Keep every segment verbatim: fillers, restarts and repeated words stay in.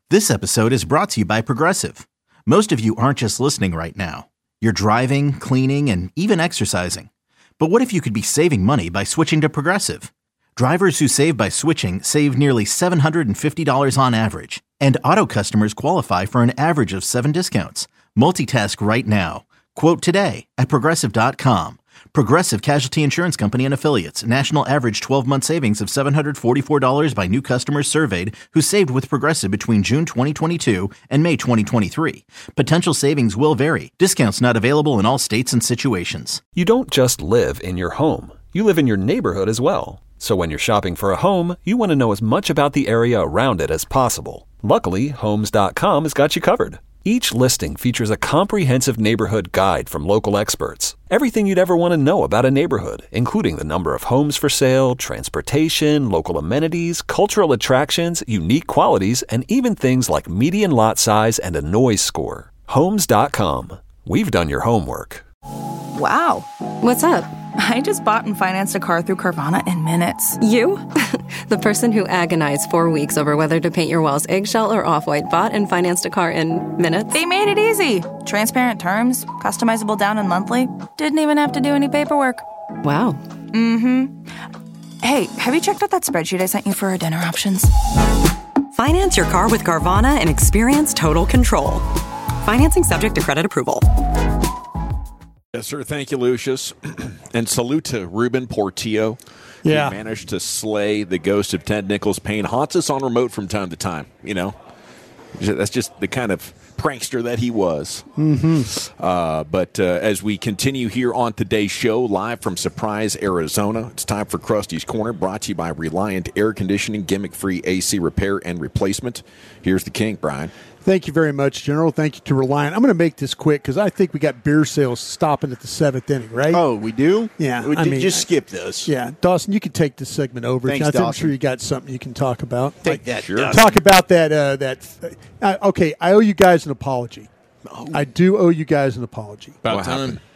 This episode is brought to you by Progressive. Most of you aren't just listening right now. You're driving, cleaning, and even exercising. But what if you could be saving money by switching to Progressive? Drivers who save by switching save nearly seven hundred fifty dollars on average. And auto customers qualify for an average of seven discounts. Multitask right now. Quote today at Progressive dot com. Progressive Casualty Insurance Company and Affiliates. National average twelve-month savings of seven hundred forty-four dollars by new customers surveyed who saved with Progressive between June twenty twenty-two and May twenty twenty-three. Potential savings will vary. Discounts not available in all states and situations. You don't just live in your home. You live in your neighborhood as well. So when you're shopping for a home, you want to know as much about the area around it as possible. Luckily, Homes dot com has got you covered. Each listing features a comprehensive neighborhood guide from local experts. Everything you'd ever want to know about a neighborhood, including the number of homes for sale, transportation, local amenities, cultural attractions, unique qualities, and even things like median lot size and a noise score. Homes dot com. We've done your homework. Wow. What's up? I just bought and financed a car through Carvana in minutes. You? The person who agonized four weeks over whether to paint your walls eggshell or off-white bought and financed a car in minutes? They made it easy. Transparent terms, customizable down and monthly. Didn't even have to do any paperwork. Wow. Mm-hmm. Hey, have you checked out that spreadsheet I sent you for our dinner options? Finance your car with Carvana and experience total control. Financing subject to credit approval. Yes, sir. Thank you, Lucius. And salute to Ruben Portillo, yeah. who managed to slay the ghost of Ted Nichols Payne. Haunts us on remote from time to time, you know. That's just the kind of prankster that he was. Mm-hmm. Uh, but uh, as we continue here on today's show, live from Surprise, Arizona, it's time for Krusty's Corner, brought to you by Reliant Air Conditioning, gimmick-free A C repair and replacement. Here's the king, Brian. Thank you very much, General. Thank you to Reliant. I'm going to make this quick because I think we got beer sales stopping at the seventh inning, right? Oh, we do? Yeah. We I did mean, just skip this. Yeah. Dawson, you can take this segment over. Thanks, I think I'm Dawson. sure you got something you can talk about. Take that. Sure. Dawson. Talk about that. Uh, that. Uh, okay, I owe you guys an apology. Oh. I do owe you guys an apology. About What time. happened?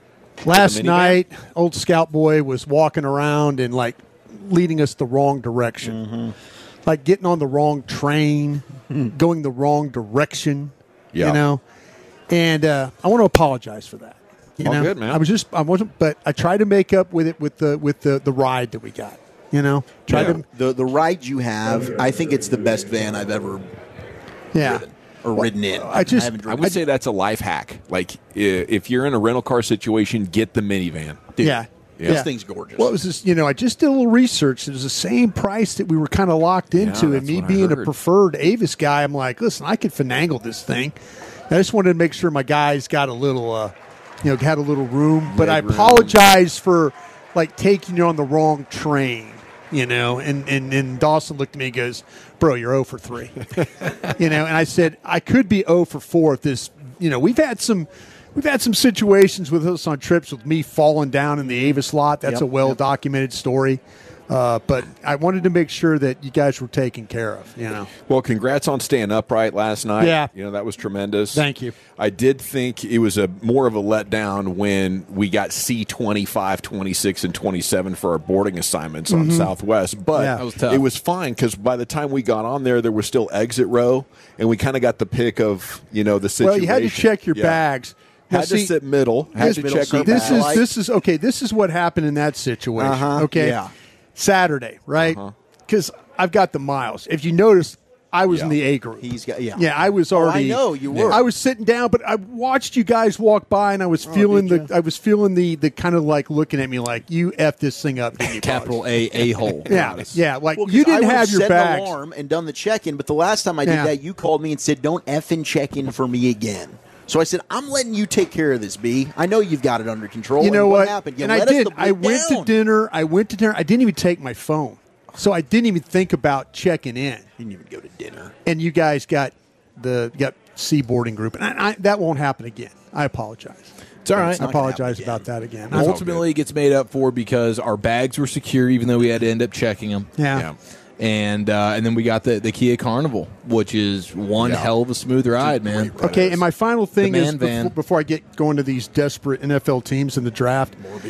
Last minivan? night, old Scout Boy was walking around and, like, leading us the wrong direction. Mm-hmm. Like getting on the wrong train, going the wrong direction. Yeah. You know, and uh, I want to apologize for that. You All know, good, man. I was just, I wasn't, but I tried to make up with it with the with the, the ride that we got. You know, tried Yeah. to, The the ride you have, I think it's the best van I've ever yeah. ridden or ridden in. I just- haven't I driven. would say that's a life hack. Like, i- if you're in a rental car situation, get the minivan. Dude, yeah. Yeah. This thing's gorgeous. Well, it was just, you know, I just did a little research. It was the same price that we were kind of locked into. and that's me what I being a heard. preferred Avis guy, I'm like, listen, I could finagle this thing. I just wanted to make sure my guys got a little, uh, you know, had a little room. But I Red room. apologize for, like, taking you on the wrong train, you know. And, and, and Dawson looked at me and goes, bro, you're oh for three. You know, and I said, I could be oh for four if this, you know, we've had some – We've had some situations with us on trips with me falling down in the Avis lot. That's Yep, a well-documented story. Uh, but I wanted to make sure that you guys were taken care of, you know. Well, congrats on staying upright last night. Yeah. You know, that was tremendous. Thank you. I did think it was a more of a letdown when we got C twenty-five, twenty-six, and twenty-seven for our boarding assignments on Southwest. But Yeah. That was tough. it was fine because by the time we got on there, there was still exit row, and we kind of got the pick of, you know, the situation. Well, you had to check your Yeah. bags. Now, Had to see, sit middle. Had This, to middle check our seat. this bags. is Like- this is okay. This is what happened in that situation. Uh-huh, Okay, yeah. Saturday, right? Uh-huh. Because I've got the miles. If you notice, I was in Yeah. the A group. He's got yeah. Yeah, I was Oh, I already. know, you were. I was sitting down, but I watched you guys walk by, and I was feeling the. did ya? I was feeling the the kind of like looking at me like you f this thing up, didn't you, Capital Bugs? A a hole. Yeah, yeah. Like Well, 'cause you I didn't would've have your set bags. an alarm and done the check-in, but the last time I did Yeah. that, you called me and said, "Don't effing check in for me again." So I said, "I'm letting you take care of this, B. I know you've got it under control." You know and what? happened? You and I let us did. the I bleep went down. to dinner. I went to dinner. I didn't even take my phone, so I didn't even think about checking in. Didn't even go to dinner. And you guys got the got C boarding group, and I, I, that won't happen again. I apologize. It's all right. I not gonna apologize happen about that again. And ultimately, it gets made up for because our bags were secure, even though we had to end up checking them. yeah. Yeah. And uh, and then we got the, the Kia Carnival, which is one Yeah. hell of a smooth ride, man. Okay, and my final thing The is man van. before, before I get going to these desperate N F L teams in the draft. More beer.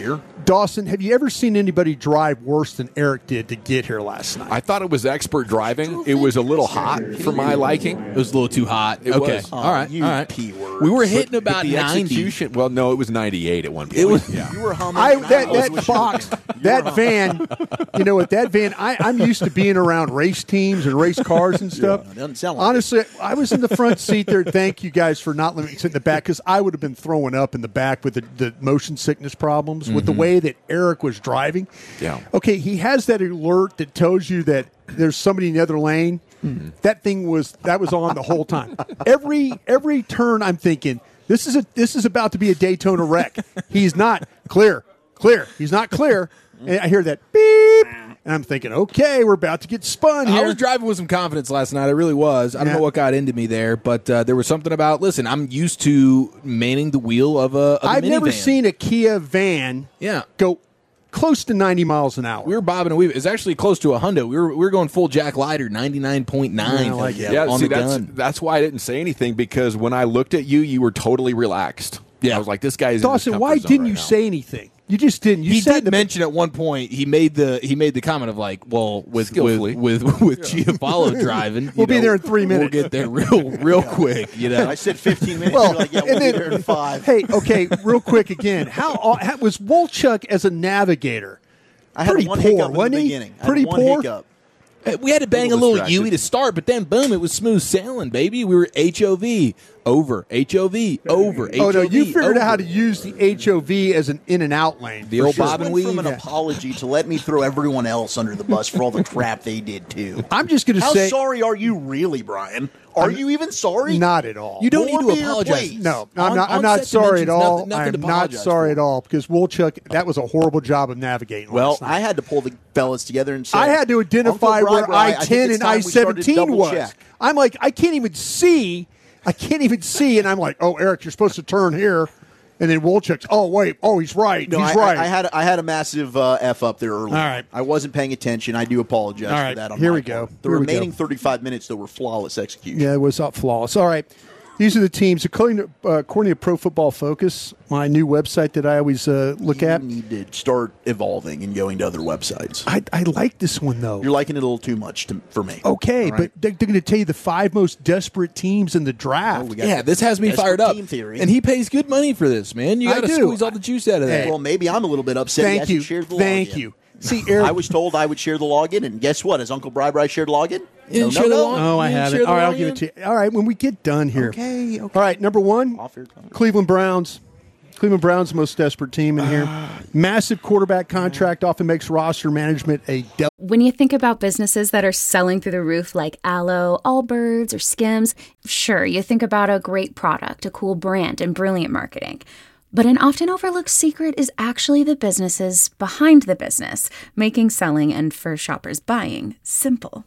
Dawson, have you ever seen anybody drive worse than Eric did to get here last night? I thought it was expert driving. It was a little hot for my liking. It was a little too hot. It okay. was. All right. You all right. P word. We were hitting But about the ninety. execution. Well, no, it was ninety-eight at one point. It was. Yeah. You were humming. I and that, was that wishing- box, that van, you know what, that van, I, I'm used to being around race teams and race cars and stuff. Yeah, it doesn't sound like Honestly, I was in the front seat there. Thank you guys for not letting me sit in the back because I would have been throwing up in the back with the, the motion sickness problems mm-hmm. with the way that Eric was driving. Yeah. Okay, he has that alert that tells you that there's somebody in the other lane. Mm-hmm. That thing was that was on the whole time. Every every turn, I'm thinking this is a this is about to be a Daytona wreck. He's not clear, clear. He's not clear. And I hear that beep, and I'm thinking, okay, we're about to get spun here. I was driving with some confidence last night. I really was. I don't Yeah. know what got into me there, but uh, there was something about. Listen, I'm used to manning the wheel of a. Of a I've never minivan. seen a Kia van Yeah. go close to ninety miles an hour. We were bobbing and weaving. It's actually close to a hundo. We were we were going full Jack Leiter, ninety-nine point nine. Yeah, I like it. Yeah, on see, the that's, gun. that's why I didn't say anything because when I looked at you, you were totally relaxed. Yeah. I was like, this guy's Dawson, in his why comfort zone didn't right you now. say anything? You just didn't. You He sat did in the mention at one point. He made the he made the comment of like, well, with Skillfully. with with, with Giafalo driving, you We'll be know, there in three minutes. We'll get there real real quick. You know, I said fifteen minutes. Well, You're like, yeah, we'll and be then- there in five. Hey, okay, real quick again. How, how was Wolchuk as a navigator? I had pretty one poor, hiccup in wasn't the he? beginning. I had Pretty one poor? hiccup. Uh, we had to bang a little little distracted. U E to start, but then boom, it was smooth sailing, baby. We were H O V over, H O V over, H O V Oh, no, you figured over. out how to use the H O V as an in and out lane. The for old sure. bob and Went from weave. an apology to let me throw everyone else under the bus for all the crap they did too. I'm just going to How say, sorry are you really, Brian? Are I'm- you even sorry? not at all. You don't need More to beer, apologize. please. No, I'm On- not. I'm on not set sorry at dimensions, all. nothing- nothing I'm to not apologize sorry for. at all because Wolchuk, that was a horrible job of navigating. Well, last night. I had to pull the fellas together and say I had to identify Uncle where Bri-Bri, I think ten it's and time I we started seventeen double was. check. I'm like, I can't even see. I can't even see, and I'm like, oh, Eric, you're supposed to turn here, and then Wolchuk's. Oh, wait, oh, he's right. No, he's I, right. I, I had I had a massive uh, f up there early. All right. I wasn't paying attention. I do apologize All for right, that. On here my we go. part. The Here we remaining go. thirty-five minutes though were flawless execution. Yeah, it was up flawless. All right. These are the teams. According to, uh, according to Pro Football Focus, my new website that I always uh, look You at, need to start evolving and going to other websites. I, I like this one, though. You're liking it a little too much to, for me. Okay, All right? but they're, they're going to tell you the five most desperate teams in the draft. Oh, we got Yeah, this has me desperate fired up. team theory. And he pays good money for this, man. You I got to do. squeeze all the juice out of that. well, maybe I'm a little bit upset. he Thank hasn't you. shared the Thank login. you. See, Eric. I was told I would share the login, and guess what? Has Uncle Bri Bri shared login? You didn't no, share no, the no. login? Oh, I You didn't have share it. the All right, I'll login? give it to you. All right, when we get done here. Okay, okay. All right, number one, Off your time. Cleveland Browns. Cleveland Browns, the most desperate team in here. Massive quarterback contract often makes roster management a devil. When you think about businesses that are selling through the roof like Aloe, Allbirds, or Skims, sure, you think about a great product, a cool brand, and brilliant marketing. But an often overlooked secret is actually the businesses behind the business, making selling and for shoppers buying simple.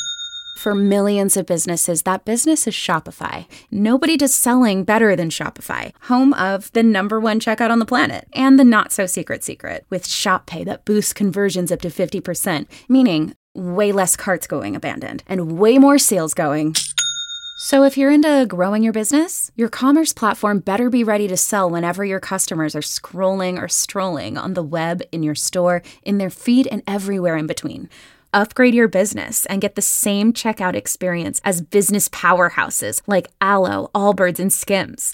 For millions of businesses, that business is Shopify. Nobody does selling better than Shopify, home of the number one checkout on the planet and the not-so-secret secret with Shop Pay that boosts conversions up to fifty percent, meaning way less carts going abandoned and way more sales going. So if you're into growing your business, your commerce platform better be ready to sell whenever your customers are scrolling or strolling on the web, in your store, in their feed, and everywhere in between. Upgrade your business and get the same checkout experience as business powerhouses like Aloe, Allbirds, and Skims.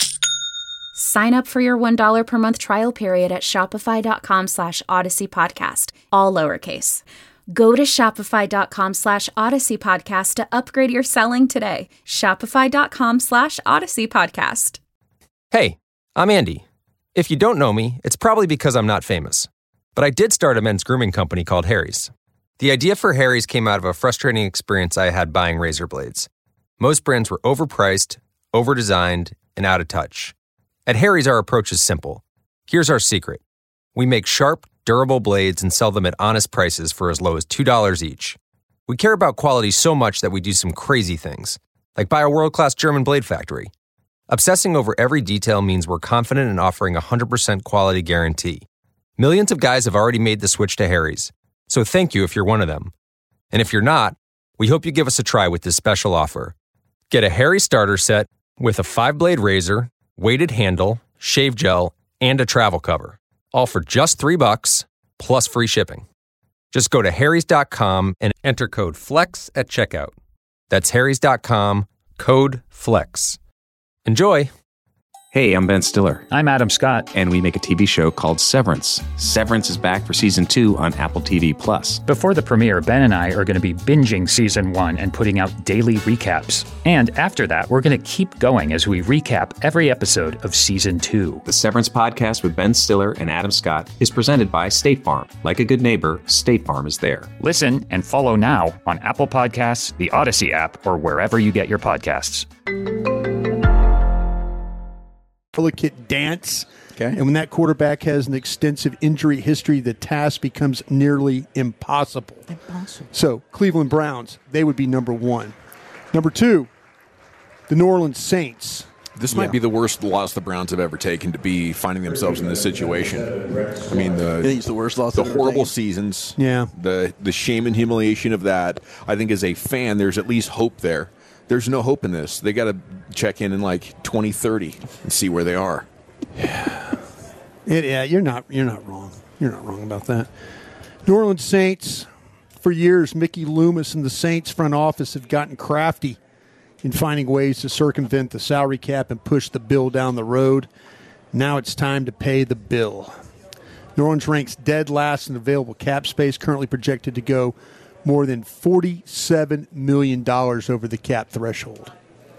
Sign up for your one dollar per month trial period at shopify.com slash Odyssey Podcast, all lowercase. Go to shopify.com slash Odyssey Podcast to upgrade your selling today. Shopify.com slash Odyssey Podcast. Hey, I'm Andy. If you don't know me, it's probably because I'm not famous. But I did start a men's grooming company called Harry's. The idea for Harry's came out of a frustrating experience I had buying razor blades. Most brands were overpriced, overdesigned, and out of touch. At Harry's, our approach is simple. Here's our secret. We make sharp, durable blades and sell them at honest prices for as low as two dollars each. We care about quality so much that we do some crazy things, like buy a world-class German blade factory. Obsessing over every detail means we're confident in offering a one hundred percent quality guarantee. Millions of guys have already made the switch to Harry's, so thank you if you're one of them. And if you're not, we hope you give us a try with this special offer. Get a Harry starter set with a five-blade razor, weighted handle, shave gel, and a travel cover. All for just three bucks plus free shipping. Just go to harrys dot com and enter code FLEX at checkout. That's harrys dot com, code FLEX. Enjoy! Hey, I'm Ben Stiller. I'm Adam Scott. And we make a T V show called Severance. Severance is back for season two on Apple T V Plus. Before the premiere, Ben and I are going to be binging season one and putting out daily recaps. And after that, we're going to keep going as we recap every episode of season two. The Severance podcast with Ben Stiller and Adam Scott is presented by State Farm. Like a good neighbor, State Farm is there. Listen and follow now on Apple Podcasts, the Odyssey app, or wherever you get your podcasts. Delicate dance. Okay. And when that quarterback has an extensive injury history, the task becomes nearly impossible. Impossible. So, Cleveland Browns, they would be number one. Number two, the New Orleans Saints. This might Yeah. be the worst loss the Browns have ever taken, to be finding themselves in this situation. I mean, the I think it's the worst loss the they've ever horrible taken. seasons, Yeah. the the shame and humiliation of that. I think as a fan, there's at least hope there. There's no hope in this. They got to check in in like twenty thirty and see where they are. It, yeah, you're not you're not wrong. You're not wrong about that. New Orleans Saints, for years, Mickey Loomis and the Saints front office have gotten crafty in finding ways to circumvent the salary cap and push the bill down the road. Now it's time to pay the bill. New Orleans ranks dead last in available cap space, currently projected to go more than forty-seven million dollars over the cap threshold.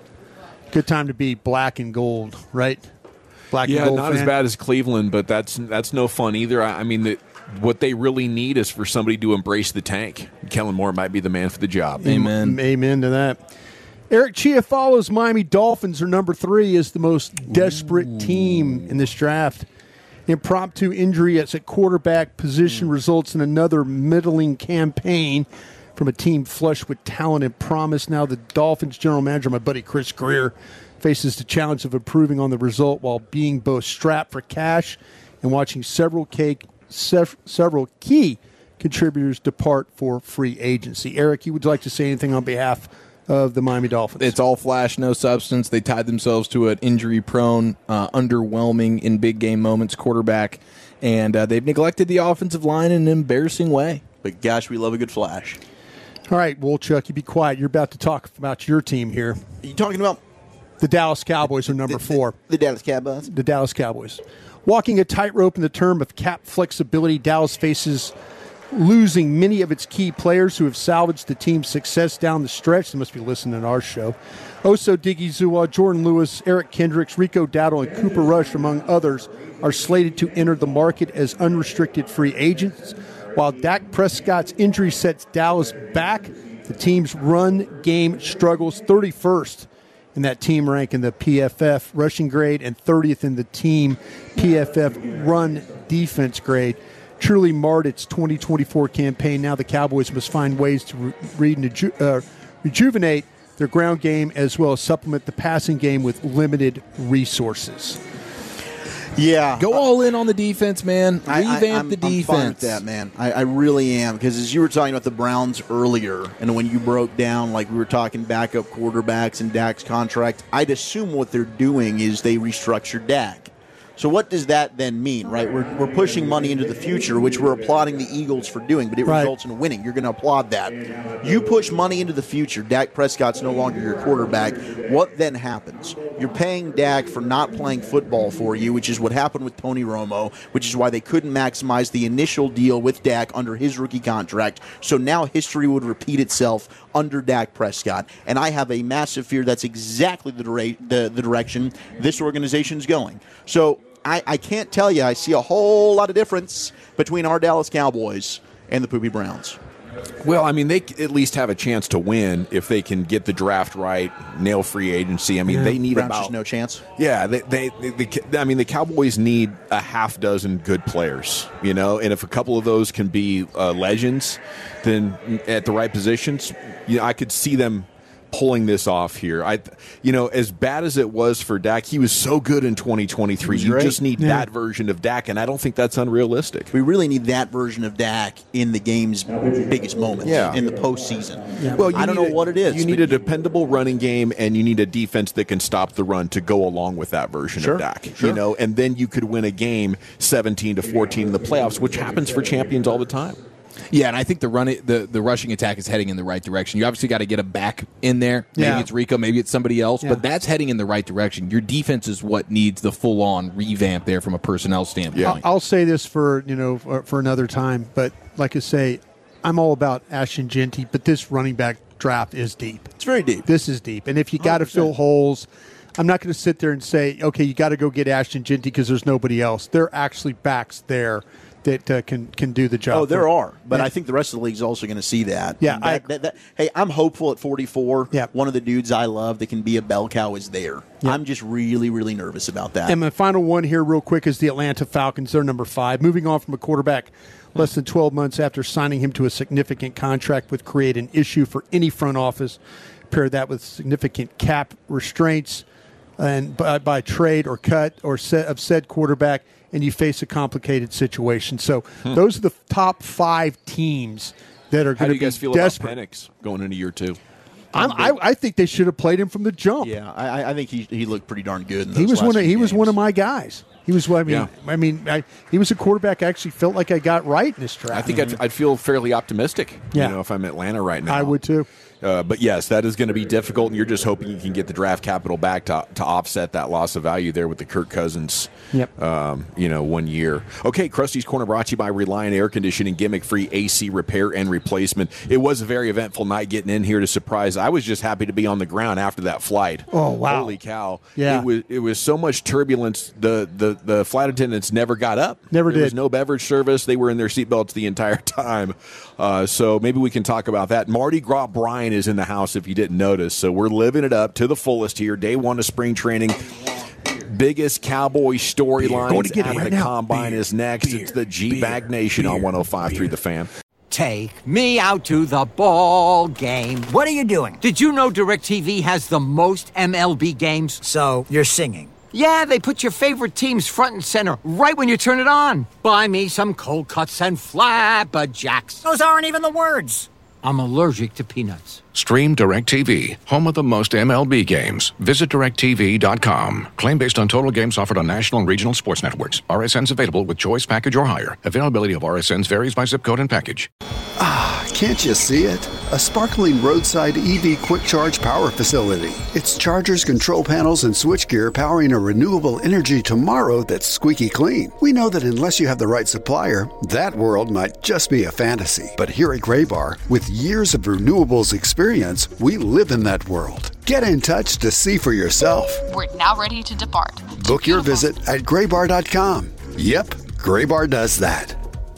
Good time to be black and gold, right? Black Yeah, and gold not fan. as bad as Cleveland, but that's that's no fun either. I, I mean, the, what they really need is for somebody to embrace the tank. Kellen Moore might be the man for the job. Amen. Amen to that. Eric Chiafalo's Miami Dolphins are number three as the most desperate team in this draft. Impromptu injury at quarterback position results in another middling campaign from a team flush with talent and promise. Now the Dolphins general manager, my buddy Chris Greer, faces the challenge of improving on the result while being both strapped for cash and watching several cake, sev- several key contributors depart for free agency. Eric, you would like to say anything on behalf of the Miami Dolphins? It's all flash, no substance. They tied themselves to an injury-prone, uh, underwhelming in big-game moments quarterback, and uh, they've neglected the offensive line in an embarrassing way. But gosh, we love a good flash. All right, Wolchuk, you be quiet. You're about to talk about your team here. Are you talking about the Dallas Cowboys are number the, four. The, the Dallas Cowboys? The Dallas Cowboys. Walking a tightrope in the term of cap flexibility, Dallas faces losing many of its key players who have salvaged the team's success down the stretch. They must be listening to our show. Oso Digizua, Jordan Lewis, Eric Kendricks, Rico Dowdle, and Cooper Rush, among others, are slated to enter the market as unrestricted free agents. While Dak Prescott's injury sets Dallas back, the team's run game struggles, thirty-first in that team rank in the P F F rushing grade and thirtieth in the team P F F run defense grade. Truly marred its twenty twenty-four campaign. Now the Cowboys must find ways to re- re- uh, rejuvenate their ground game as well as supplement the passing game with limited resources. Yeah. Go all in on the defense, man. Revamp I, I, I'm, the defense. I'm fine with that, man. I, I really am. Because as you were talking about the Browns earlier, and when you broke down, like we were talking backup quarterbacks and Dak's contract, I'd assume what they're doing is they restructured Dak. So what does that then mean, right? We're, we're pushing money into the future, which we're applauding the Eagles for doing, but it right. results in winning. You're going to applaud that. You push money into the future. Dak Prescott's no longer your quarterback. What then happens? You're paying Dak for not playing football for you, which is what happened with Tony Romo, which is why they couldn't maximize the initial deal with Dak under his rookie contract. So now history would repeat itself under Dak Prescott. And I have a massive fear that's exactly the, dura- the, the direction this organization is going. So I, I can't tell you I see a whole lot of difference between our Dallas Cowboys and the Poopy Browns. Well, I mean, they at least have a chance to win if they can get the draft right, nail free agency. I mean, yeah. they need Browns about just no chance. Yeah, they, they, they, they. I mean, the Cowboys need a half dozen good players, you know, and if a couple of those can be uh, legends, then at the right positions, you know, I could see them pulling this off here. I, you know, as bad as it was for Dak, he was so good in twenty twenty-three. You great. just need Yeah. that version of Dak, and I don't think that's unrealistic. We really need that version of Dak in the game's biggest moments, Yeah. in the postseason. Well, you I don't need know a- what it is. You need a dependable running game, and you need a defense that can stop the run to go along with that version Sure, of Dak. sure. You know, and then you could win a game seventeen to fourteen in the playoffs, which happens for champions all the time. Yeah, and I think the run the the rushing attack is heading in the right direction. You obviously got to get a back in there. Maybe Yeah. it's Rico, maybe it's somebody else, Yeah. but that's heading in the right direction. Your defense is what needs the full on revamp there from a personnel standpoint. I'll, I'll say this for you know for, for another time, but like I say, I'm all about Ashton Genty, but this running back draft is deep. It's very deep. This is deep, and if you got to fill holes, I'm not going to sit there and say, okay, you got to go get Ashton Genty because there's nobody else. There are actually backs there that uh, can can do the job. Oh, there for- are, but Yeah. I think the rest of the league is also going to see that. Yeah, And I that, that, that, hey, I'm hopeful at forty-four. Yeah. One of the dudes I love that can be a bell cow is there. I'm just really, really nervous about that. And my final one here, real quick, is the Atlanta Falcons. They're number five. Moving on from a quarterback less than twelve months after signing him to a significant contract would create an issue for any front office. Pair that with significant cap restraints and by, by trade or cut or set of said quarterback, and you face a complicated situation. So Hmm. those are the top five teams that are How going do to you be guys feel desperate. about Penix going into year two? I'm, I, I think they should have played him from the jump. Yeah, I, I think he he looked pretty darn good. In those He was last one of few he was games. one of my guys. He was. I mean, Yeah. I mean, I, he was a quarterback I actually felt like I got right in this draft. I think I'd, I'd feel fairly optimistic, Yeah. you know, if I'm Atlanta right now. I would too. Uh, but yes, that is going to be difficult, and you're just hoping you can get the draft capital back to to offset that loss of value there with the Kirk Cousins, Yep. um, you know, one year. Okay, Krusty's Corner brought to you by Reliant Air Conditioning, gimmick-free A C repair and replacement. It was a very eventful night getting in here to surprise. I was just happy to be on the ground after that flight. Oh, wow. Holy cow! Yeah. it was it was so much turbulence. The the the flight attendants never got up. Never there was did. no beverage service. They were in their seatbelts the entire time. Uh, so maybe we can talk about that. Mardi Gras Brian is in the house if you didn't notice. So we're living it up to the fullest here. Day one of spring training. Biggest Cowboy Going storylines to get it at right the now. Combine is next. It's the G-Bag Nation on one oh five through The Fan. Take me out to the ball game. What are you doing? Did you know DirecTV has the most M L B games? So, you're singing. Yeah, they put your favorite teams front and center right when you turn it on. Buy me some cold cuts and flapjacks. Those aren't even the words. I'm allergic to peanuts. Stream DirecTV, home of the most M L B games. Visit direct T V dot com. Claim based on total games offered on national and regional sports networks. R S Ns available with choice package or higher. Availability of R S Ns varies by zip code and package. Ah, can't you see it? A sparkling roadside E V quick charge power facility. It's chargers, control panels, and switchgear powering a renewable energy tomorrow that's squeaky clean. We know that unless you have the right supplier, that world might just be a fantasy. But here at Gray Bar, with years of renewables experience, we live in that world. Get in touch to see for yourself. We're now ready to depart. Book your visit at gray bar dot com. Yep, Gray Bar does that.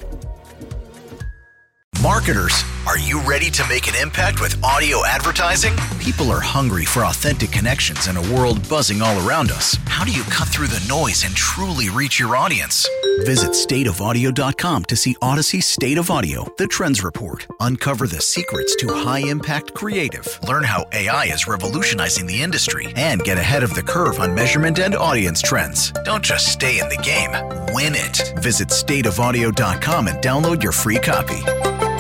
Marketers, are you ready to make an impact with audio advertising? People are hungry for authentic connections in a world buzzing all around us. How do you cut through the noise and truly reach your audience? Visit state of audio dot com to see Odyssey State of Audio, the Trends Report. Uncover the secrets to high-impact creative. Learn how A I is revolutionizing the industry and get ahead of the curve on measurement and audience trends. Don't just stay in the game, win it. Visit state of audio dot com and download your free copy.